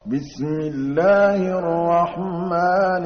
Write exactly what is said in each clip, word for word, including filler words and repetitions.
بسم الله الرحمن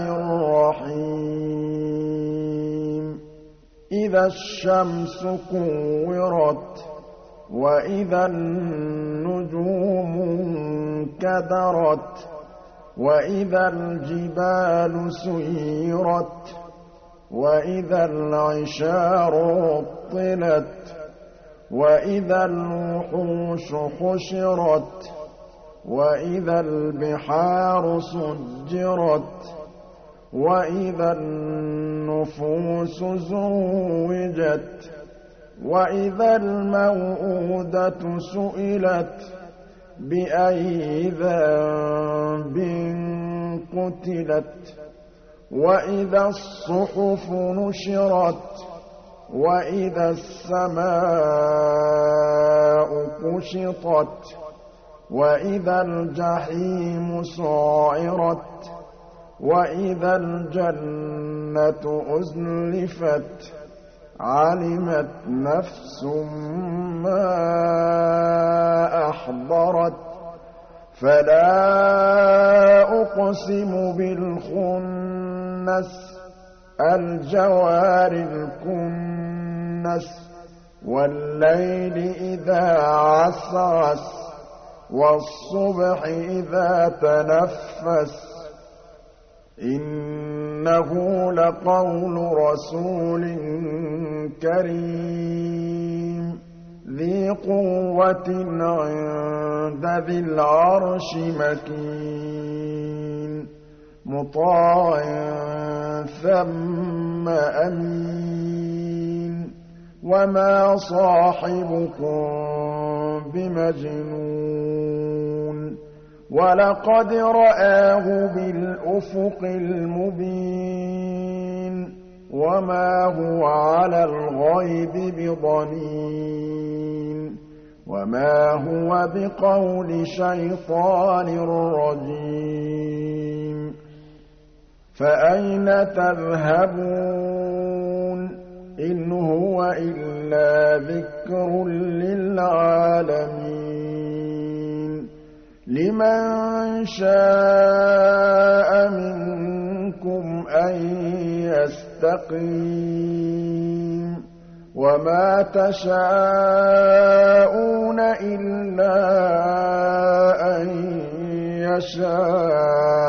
الرحيم إذا الشمس كورت وإذا النجوم انكدرت وإذا الجبال سيرت وإذا العشار عطلت وإذا الوحوش حشرت وإذا البحار سجرت وإذا النفوس زوجت وإذا الموءودة سئلت بأي ذنب قتلت وإذا الصحف نشرت وإذا السماء كشطت وإذا الجحيم سعرت وإذا الجنة أزلفت علمت نفس ما أحضرت فلا أقسم بالخنس الجوار الكنس والليل إذا عسعس والصبح إذا تنفس إنه لقول رسول كريم ذي قوة عند ذي العرش مكين مطاع ثم أمين وما صاحبكم بمجنون ولقد رآه بالأفق المبين وما هو على الغيب بضنين وما هو بقول شيطان رجيم فأين تذهبون إن هو إلا ذكر للعالمين لمن شاء منكم أن يستقيم وما تشاءون إلا أن يشاء